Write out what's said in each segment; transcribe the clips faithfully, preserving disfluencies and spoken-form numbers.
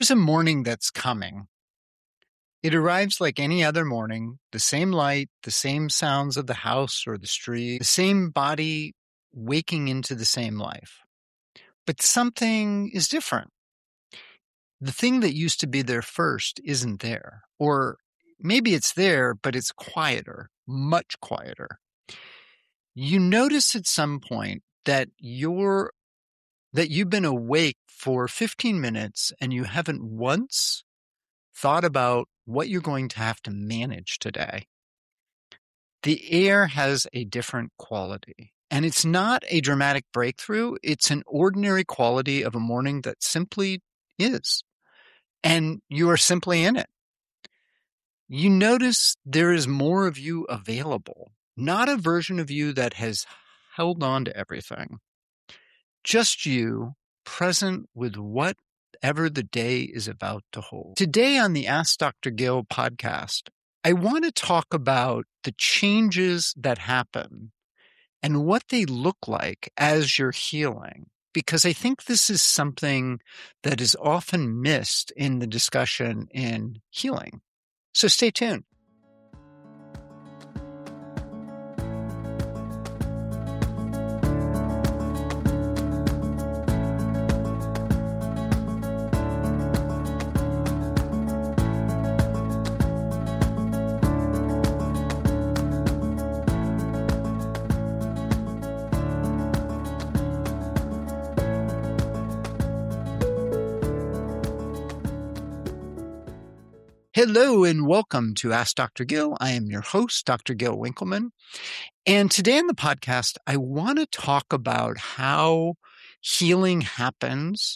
There's a morning that's coming. It arrives like any other morning, the same light, the same sounds of the house or the street, the same body waking into the same life. But something is different. The thing that used to be there first isn't there. Or maybe it's there, but it's quieter, much quieter. You notice at some point that you're that you've been awake for fifteen minutes and you haven't once thought about what you're going to have to manage today. The air has a different quality, and it's not a dramatic breakthrough. It's an ordinary quality of a morning that simply is, and you are simply in it. You notice there is more of you available, not a version of you that has held on to everything. Just you present with whatever the day is about to hold. Today on the Ask Doctor Gill podcast, I want to talk about the changes that happen and what they look like as you're healing, because I think this is something that is often missed in the discussion in healing. So stay tuned. Hello and welcome to Ask Doctor Gill. I am your host, Doctor Gill Winkleman. And today on the podcast, I want to talk about how healing happens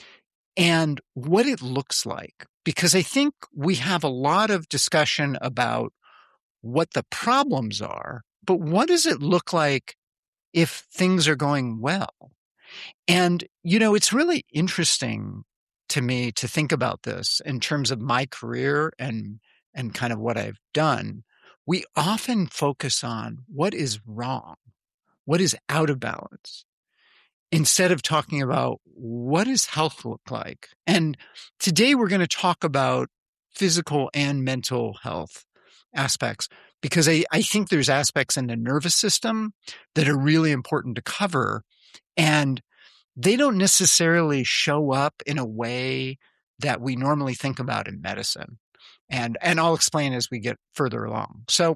and what it looks like. Because I think we have a lot of discussion about what the problems are, but what does it look like if things are going well? And, you know, it's really interesting to me to think about this in terms of my career and and kind of what I've done. We often focus on what is wrong, what is out of balance, instead of talking about what does health look like. And today we're going to talk about physical and mental health aspects, because I, I think there's aspects in the nervous system that are really important to cover. And they don't necessarily show up in a way that we normally think about in medicine. And, and I'll explain as we get further along. So,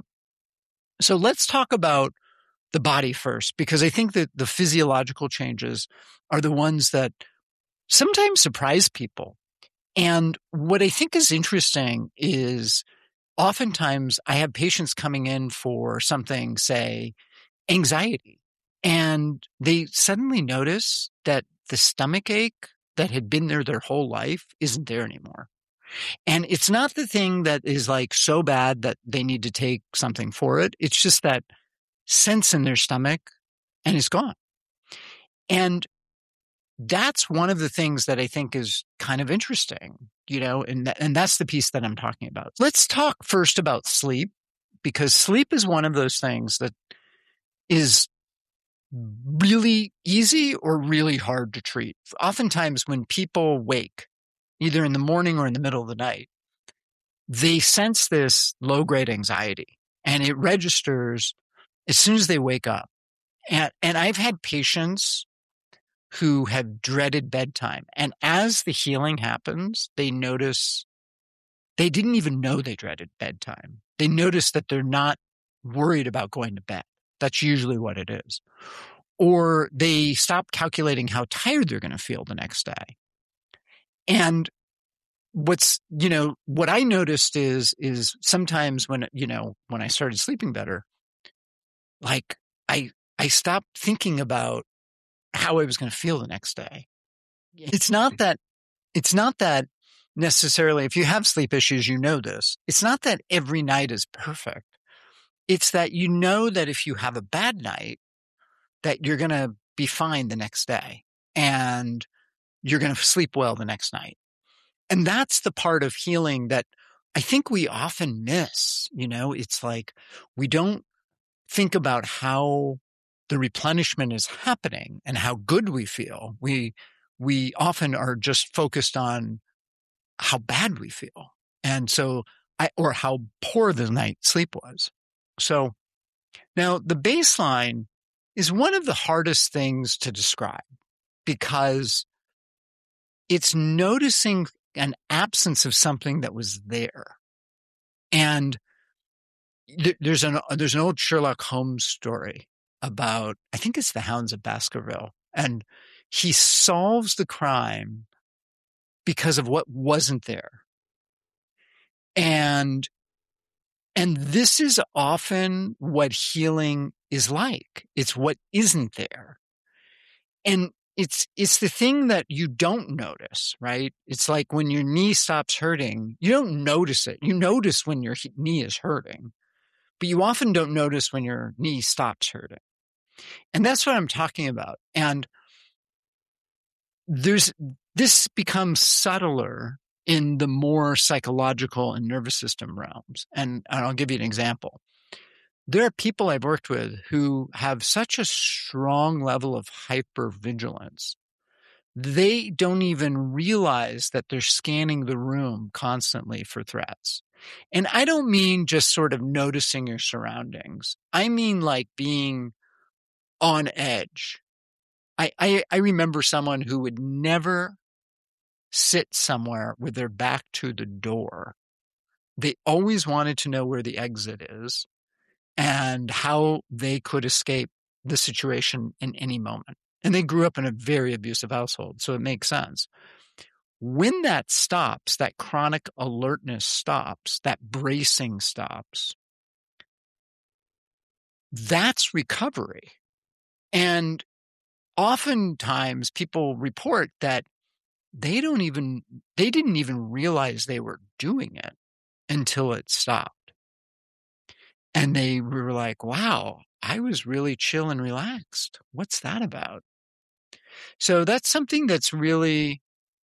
so let's talk about the body first, because I think that the physiological changes are the ones that sometimes surprise people. And what I think is interesting is oftentimes I have patients coming in for something, say, anxiety. And they suddenly notice that the stomach ache that had been there their whole life isn't there anymore. And it's not the thing that is like so bad that they need to take something for it. It's just that sense in their stomach and it's gone. And that's one of the things that I think is kind of interesting, you know, and, th- and that's the piece that I'm talking about. Let's talk first about sleep, because sleep is one of those things that is really easy or really hard to treat. Oftentimes when people wake, either in the morning or in the middle of the night, they sense this low-grade anxiety, and it registers as soon as they wake up. And, and I've had patients who have dreaded bedtime, and as the healing happens, they notice they didn't even know they dreaded bedtime. They notice that they're not worried about going to bed. That's usually what it is. Or they stop calculating how tired they're going to feel the next day. And what's, you know, what I noticed is, is sometimes when, you know, when I started sleeping better, like I, I stopped thinking about how I was going to feel the next day. It's not that, it's not that necessarily, if you have sleep issues, you know this. It's not that every night is perfect. It's that you know that if you have a bad night, that you're going to be fine the next day and you're going to sleep well the next night. And that's the part of healing that I think we often miss. You know, it's like we don't think about how the replenishment is happening and how good we feel. We, we often are just focused on how bad we feel. And so I, or how poor the night's sleep was. So now the baseline is one of the hardest things to describe because it's noticing an absence of something that was there. And th- there's an, there's an old Sherlock Holmes story about, I think it's the Hounds of Baskerville, and he solves the crime because of what wasn't there. And, and this is often what healing is like. It's what isn't there. And it's, it's the thing that you don't notice, right? It's like when your knee stops hurting, you don't notice it. You notice when your he- knee is hurting, but you often don't notice when your knee stops hurting. And that's what I'm talking about. And there's, this becomes subtler in the more psychological and nervous system realms. And, and I'll give you an example. There are people I've worked with who have such a strong level of hypervigilance. They don't even realize that they're scanning the room constantly for threats. And I don't mean just sort of noticing your surroundings. I mean like being on edge. I, I, I remember someone who would never sit somewhere with their back to the door. They always wanted to know where the exit is and how they could escape the situation in any moment. And they grew up in a very abusive household, so it makes sense. When that stops, that chronic alertness stops, that bracing stops, that's recovery. And oftentimes people report that they don't even, they didn't even realize they were doing it until it stopped. And they were like, wow, I was really chill and relaxed. What's that about? So that's something that's really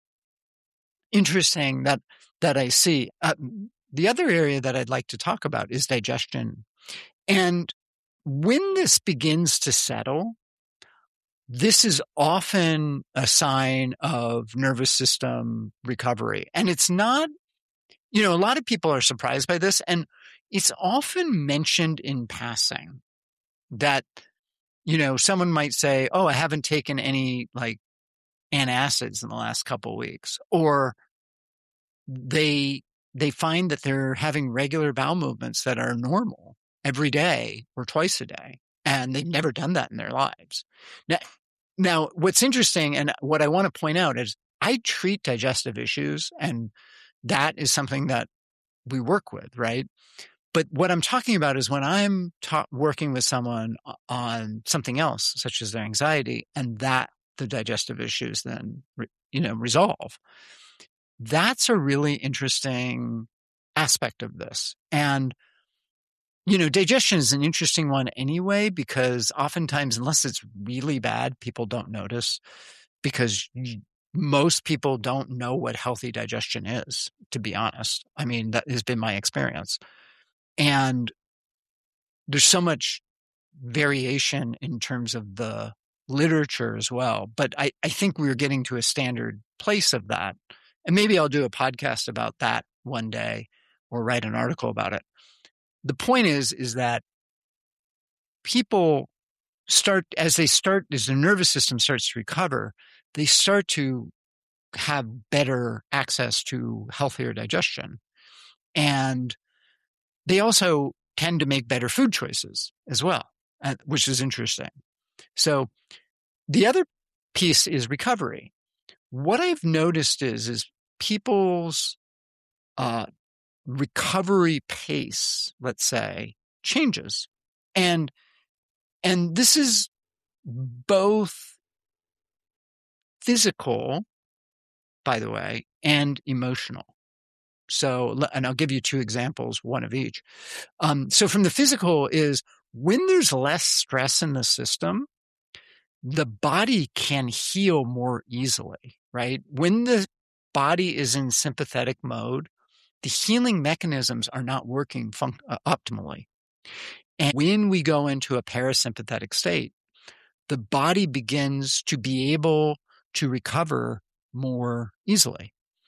interesting that, that I see. Uh, the other area that I'd like to talk about is digestion. And when this begins to settle, this is often a sign of nervous system recovery. And it's not, you know, a lot of people are surprised by this, and it's often mentioned in passing that, you know, someone might say, oh, I haven't taken any like antacids in the last couple of weeks, or they, they find that they're having regular bowel movements that are normal every day or twice a day, and they've never done that in their lives. Now, Now, what's interesting and what I want to point out is I treat digestive issues, and that is something that we work with, right? But what I'm talking about is when I'm ta- working with someone on something else, such as their anxiety, and that the digestive issues then, you know, resolve. That's a really interesting aspect of this. And you know, digestion is an interesting one anyway, because oftentimes, unless it's really bad, people don't notice, because you, most people don't know what healthy digestion is, to be honest. I mean, that has been my experience. And there's so much variation in terms of the literature as well. But I, I think we're getting to a standard place of that. And maybe I'll do a podcast about that one day or write an article about it. The point is, is that people start, as they start, as the nervous system starts to recover, they start to have better access to healthier digestion. And they also tend to make better food choices as well, which is interesting. So the other piece is recovery. What I've noticed is, is people's uh, recovery pace, let's say, changes. And And this is both physical, by the way, and emotional. So, and I'll give you two examples, one of each. Um, so from the physical is when there's less stress in the system, the body can heal more easily, right? When the body is in sympathetic mode, the healing mechanisms are not working fun- uh, optimally. And when we go into a parasympathetic state, the body begins to be able to recover more easily.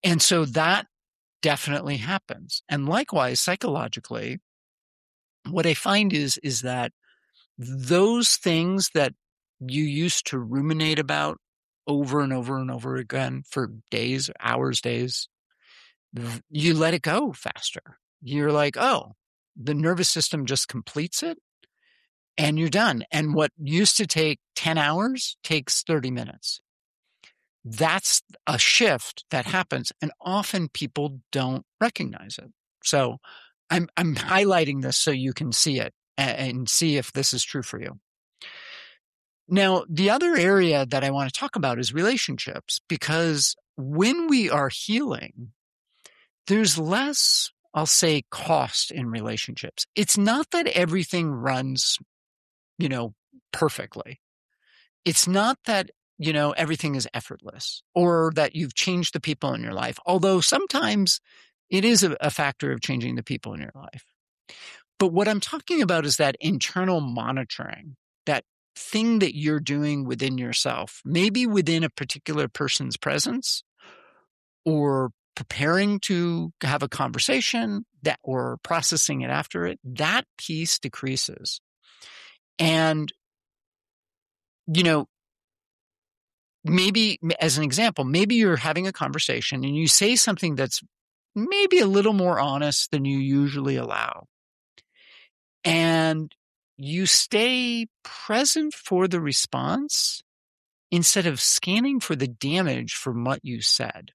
And so that definitely happens. And likewise, psychologically, what I find is, is that those things that you used to ruminate about over and over and over again for days, hours, days, you let it go faster. You're like, oh, the nervous system just completes it and you're done. And what used to take ten hours takes thirty minutes. That's a shift that happens, and often people don't recognize it. So I'm, I'm highlighting this so you can see it and, and see if this is true for you. Now, the other area that I want to talk about is relationships, because when we are healing, there's less, I'll say, cost in relationships. It's not that everything runs, you know, perfectly. It's not that, you know, everything is effortless or that you've changed the people in your life, although sometimes it is a, a factor of changing the people in your life. But what I'm talking about is that internal monitoring, that thing that you're doing within yourself, maybe within a particular person's presence, or preparing to have a conversation that, or processing it after it, that piece decreases. And, you know, maybe as an example, maybe you're having a conversation and you say something that's maybe a little more honest than you usually allow. And you stay present for the response instead of scanning for the damage from what you said.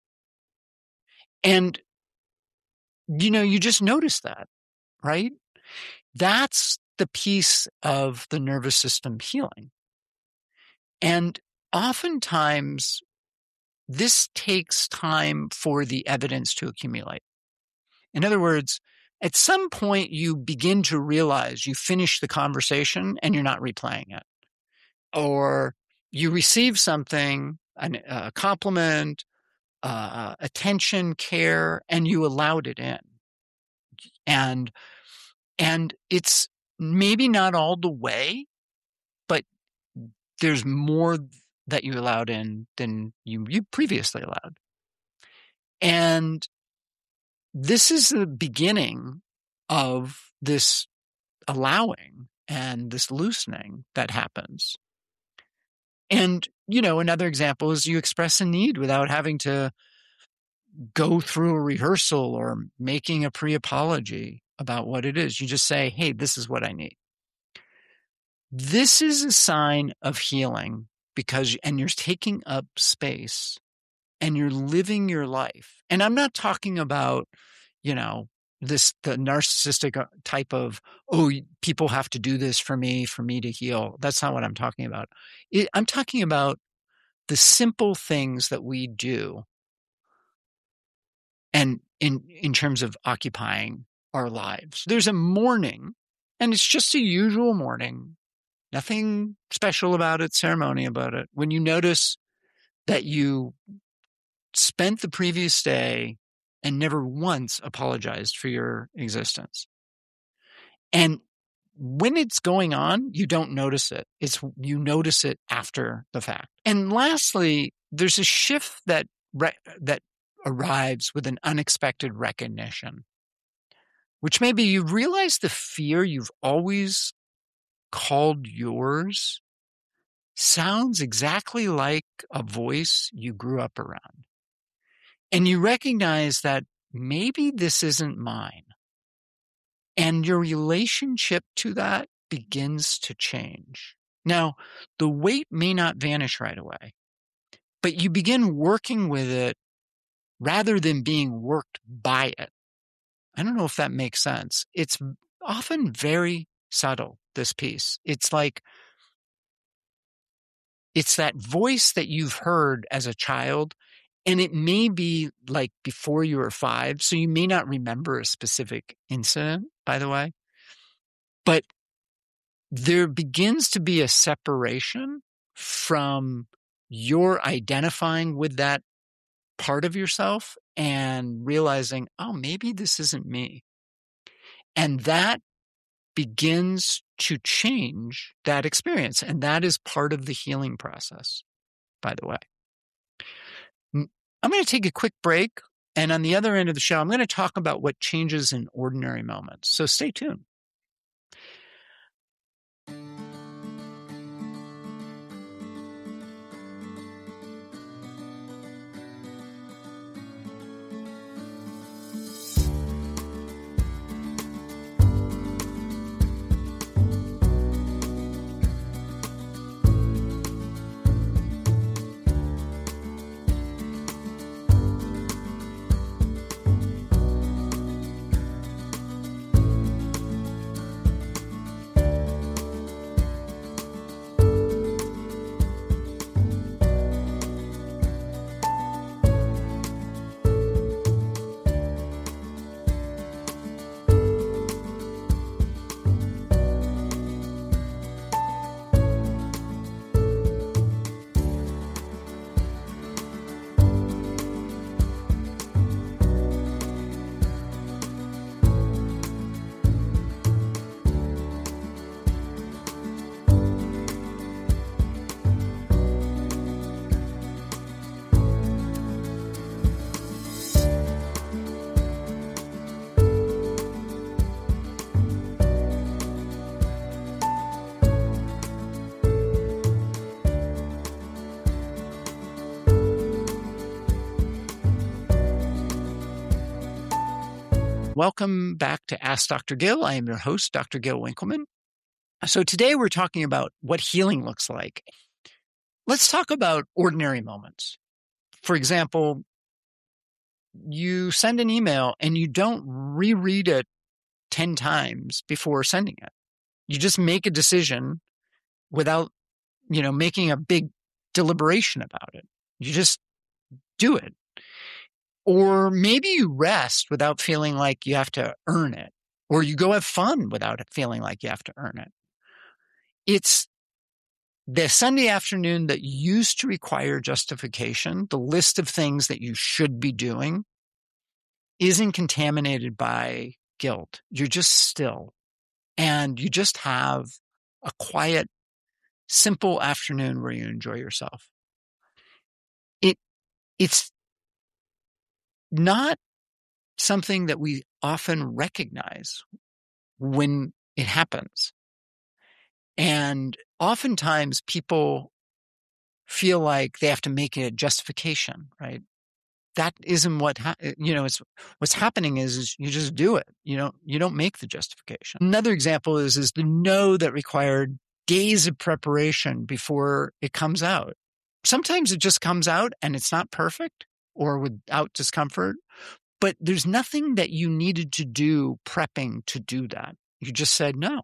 And, you know, you just notice that, right? That's the piece of the nervous system healing. And oftentimes, this takes time for the evidence to accumulate. In other words, at some point, you begin to realize you finish the conversation and you're not replaying it. Or you receive something, a compliment, uh, attention, care, and you allowed it in. And, and it's maybe not all the way, but there's more that you allowed in than you, you previously allowed. And this is the beginning of this allowing and this loosening that happens. And, you know, another example is you express a need without having to go through a rehearsal or making a pre-apology about what it is. You just say, hey, this is what I need. This is a sign of healing because, and you're taking up space and you're living your life. And I'm not talking about, you know, this, the narcissistic type of, oh, people have to do this for me, for me to heal. That's not what I'm talking about. It, I'm talking about the simple things that we do. And in, in terms of occupying our lives, there's a morning, and it's just a usual morning, nothing special about it, ceremony about it. When you notice that you spent the previous day and never once apologized for your existence. And when it's going on, you don't notice it. It's, you notice it after the fact. And lastly, there's a shift that, re- that arrives with an unexpected recognition, which maybe you realize the fear you've always called yours sounds exactly like a voice you grew up around. And you recognize that maybe this isn't mine. And your relationship to that begins to change. Now, the weight may not vanish right away, but you begin working with it rather than being worked by it. I don't know if that makes sense. It's often very subtle, this piece. It's like, it's that voice that you've heard as a child. And it may be like before you were five, so you may not remember a specific incident, by the way. But there begins to be a separation from your identifying with that part of yourself and realizing, oh, maybe this isn't me. And that begins to change that experience. And that is part of the healing process, by the way. I'm going to take a quick break. And on the other end of the show, I'm going to talk about what changes in ordinary moments. So stay tuned. Welcome back to Ask Doctor Gill. I am your host, Doctor Gill Winkelman. So today we're talking about what healing looks like. Let's talk about ordinary moments. For example, you send an email and you don't reread it ten times before sending it. You just make a decision without, you know, making a big deliberation about it. You just do it. Or maybe you rest without feeling like you have to earn it. Or you go have fun without feeling like you have to earn it. It's the Sunday afternoon that used to require justification, the list of things that you should be doing, isn't contaminated by guilt. You're just still. And you just have a quiet, simple afternoon where you enjoy yourself. It, it's not something that we often recognize when it happens. And oftentimes people feel like they have to make a justification, right? That isn't what, ha- you know, it's what's happening is, is you just do it. You don't, you don't make the justification. Another example is, is the no that required days of preparation before it comes out. Sometimes it just comes out and it's not perfect or without discomfort, but there's nothing that you needed to do prepping to do that. You just said no.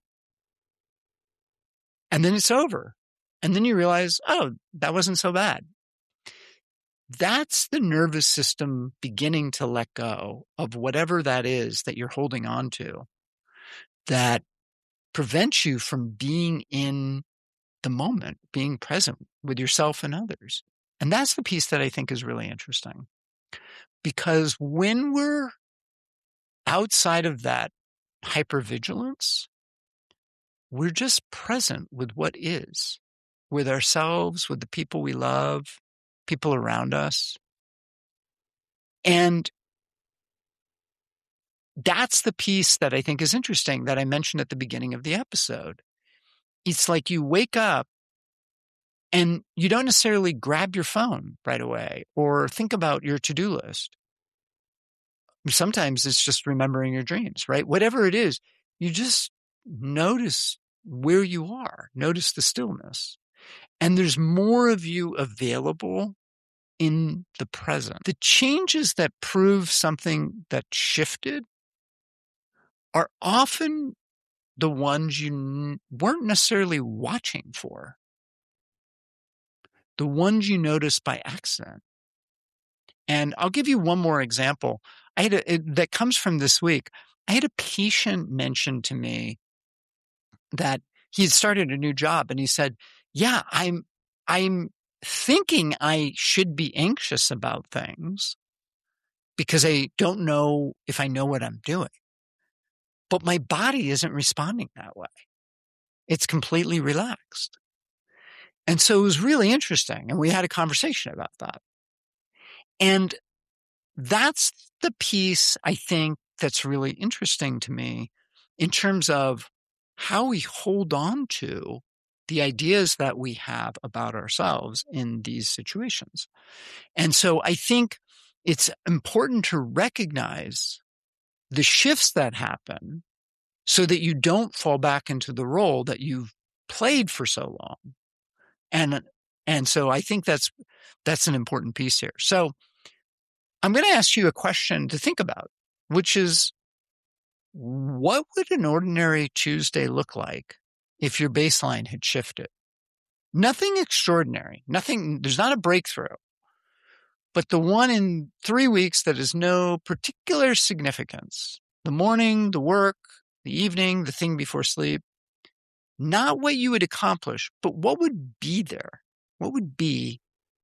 And then it's over. And then you realize, oh, that wasn't so bad. That's the nervous system beginning to let go of whatever that is that you're holding on to that prevents you from being in the moment, being present with yourself and others. And that's the piece that I think is really interesting. Because when we're outside of that hypervigilance, we're just present with what is, with ourselves, with the people we love, people around us. And that's the piece that I think is interesting that I mentioned at the beginning of the episode. It's like you wake up and you don't necessarily grab your phone right away or think about your to-do list. Sometimes it's just remembering your dreams, right? Whatever it is, you just notice where you are, notice the stillness. And there's more of you available in the present. The changes that prove something that shifted are often the ones you n- weren't necessarily watching for. The ones you noticed by accident. And I'll give you one more example. I had a, it, that comes from this week. I had a patient mention to me that he had started a new job, and he said, "Yeah, I'm, I'm thinking I should be anxious about things because I don't know if I know what I'm doing, but my body isn't responding that way. It's completely relaxed." And so it was really interesting. And we had a conversation about that. And that's the piece, I think, that's really interesting to me in terms of how we hold on to the ideas that we have about ourselves in these situations. And so I think it's important to recognize the shifts that happen so that you don't fall back into the role that you've played for so long. And, and so I think that's, that's an important piece here. So I'm going to ask you a question to think about, which is, what would an ordinary Tuesday look like if your baseline had shifted? Nothing extraordinary, nothing, there's not a breakthrough, but the one in three weeks that is no particular significance, the morning, the work, the evening, the thing before sleep, not what you would accomplish, but what would be there? What would be?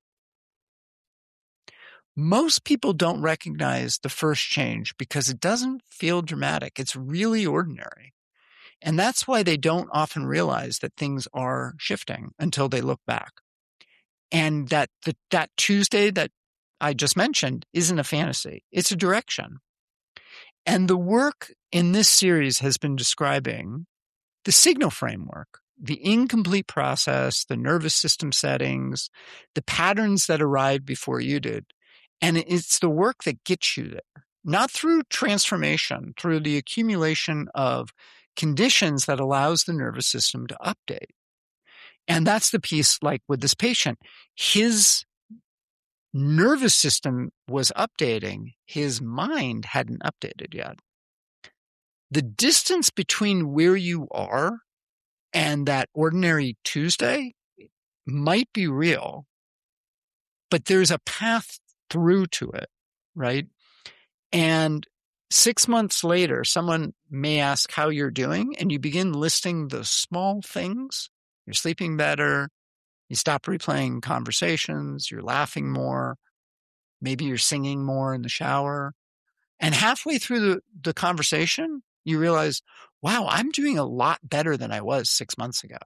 Most people don't recognize the first change because it doesn't feel dramatic. It's really ordinary. And that's why they don't often realize that things are shifting until they look back. And that the, that Tuesday that I just mentioned isn't a fantasy. It's a direction. And the work in this series has been describing the signal framework, the incomplete process, the nervous system settings, the patterns that arrived before you did. And it's the work that gets you there, not through transformation, through the accumulation of conditions that allows the nervous system to update. And that's the piece like with this patient. His nervous system was updating. His mind hadn't updated yet. The distance between where you are and that ordinary Tuesday might be real, but there's a path through to it, right? And six months later, someone may ask how you're doing, and you begin listing the small things. You're sleeping better. You stop replaying conversations. You're laughing more. Maybe you're singing more in the shower. And halfway through the, the conversation, you realize, wow, I'm doing a lot better than I was six months ago.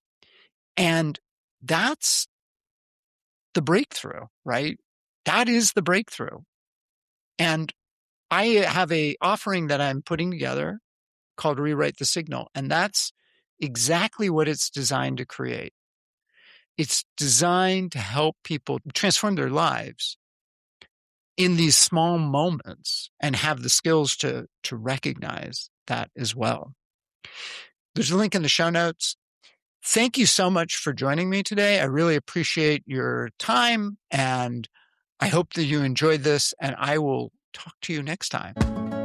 And that's the breakthrough, right? That is the breakthrough. And I have a offering that I'm putting together called Rewrite the Signal. And that's exactly what it's designed to create. It's designed to help people transform their lives in these small moments and have the skills to, to recognize that as well. There's a link in the show notes. Thank you so much for joining me today. I really appreciate your time, and I hope that you enjoyed this, and I will talk to you next time.